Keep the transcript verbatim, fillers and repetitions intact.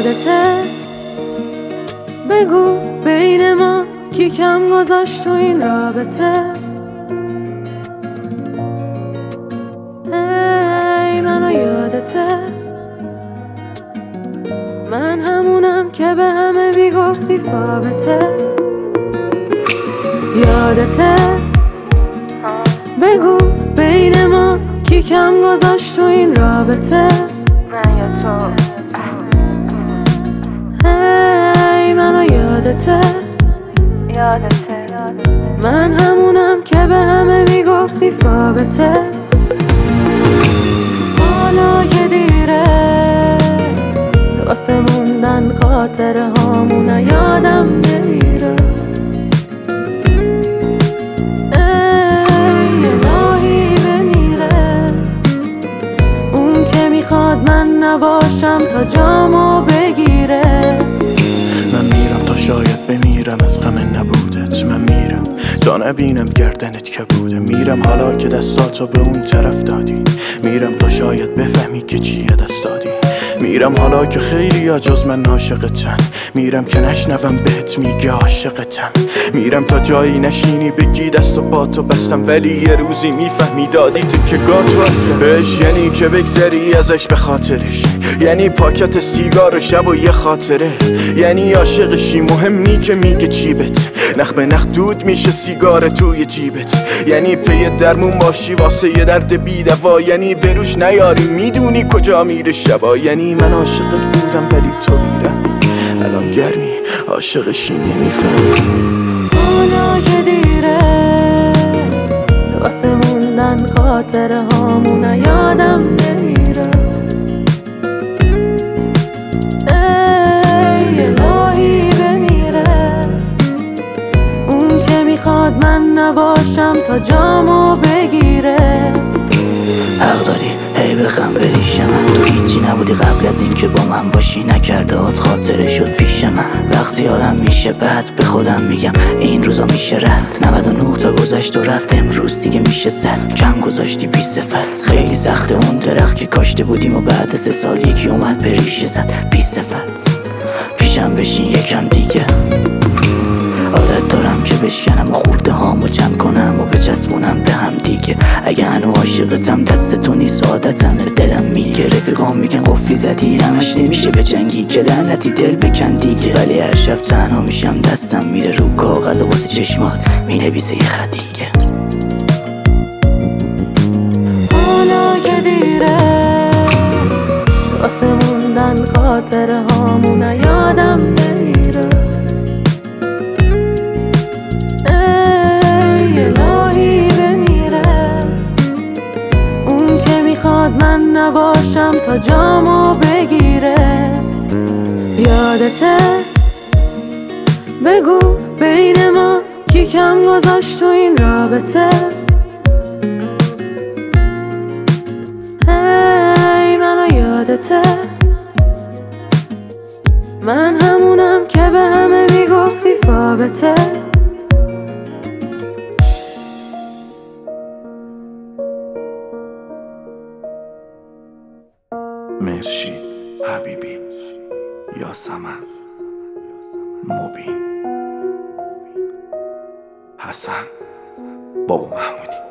یادته؟ بگو بین ما کی کم گذاشت تو این رابطه؟ ای منو یادته؟ من همونم که به همه میگفتی فابته. یادته؟ بگو بین ما کی کم گذاشت تو این رابطه؟ من یا تو. ای منو یادته؟ یادته من همونم که به همه میگفتی فابته. حالا که دیره واسه موندن خاطره هامون یادم نمیره. ای الهی بمیره اون که میخواد من نباشم تا جامو بگیره. من میرم تا شاید بمیرم از غم نبودت. من میرم تا نبینم گردنت که بوده. میرم حالا که دستاتو به اون طرف دادی. میرم تا شاید بفهمی که چیه دست دادی. میرم حالا که خیلی ها جز من عاشقتن. میرم که نشنوم بهت میگه عاشقتم. میرم تا جایی نشینی بگی دست و پاتو بستم ولی یه روزی میفهمی دادی تو که گاتو هستم بهش. یعنی که بگذری ازش به خاطرش، یعنی پاکت سیگار و شب و یه خاطره، یعنی عاشقشی مهم نی که میگه چیبت نخ به نخ دود میشه سیگار توی جیبت، یعنی پی درمون باشی واسه یه درد بی دوا، یعنی بروش نیاری میدونی کجا میره شبا. یعنی من عاشقت بودم ولی تو بیرم الان گرمی عاشقشی نمیفهمی. حالا که دیره واسه موندن خاطره هامون یادم نمیره. ای الهی بمیره اون که میخواد من نباشم تا جامو بگیره. حق داری هی بخم بریش من، تو هیچی نبودی قبل از این که با من باشی، نکرده هات خاطره شد پیش من. وقتی آدم میشه بعد به خودم میگم این روزا میشه رد. نود و نه تا گذشت و رفت امروز دیگه میشه صد. کم گذاشتی بی صفت خیلی سخته اون درخت که کاشته بودیم و بعد سه سال یکی اومد به ریشه زد بی صفت. پیشم بشین یکم دیگه عادت دارم که بشکنم و خورده هامو جمع کنم و بچسبونم به هم دیگه. اگه هنو عاشقتم دست تو نیست عادتم دلم میگه. رفیقام میگن قفلی زدی همش نمیشه به جنگی که لعنتی دل بکن دیگه. ولی هر شب تنها میشم دستم میره رو کاغذ و واسه چشمات مینویسه یه خط دیگه. حالا که دیره واسه موندن خاطره هامون یادم نمیره. ای الهی بمیره اون که میخواد من نباشم تا جامو بگیره. یادته؟ بگو بین ما کی کم گذاشت تو این رابطه؟ ای منو یادته؟ من همونم که به همه میگفتی فابته. مرشید حبیبی، یاسمن، مبین، حسن، بابا محمودی.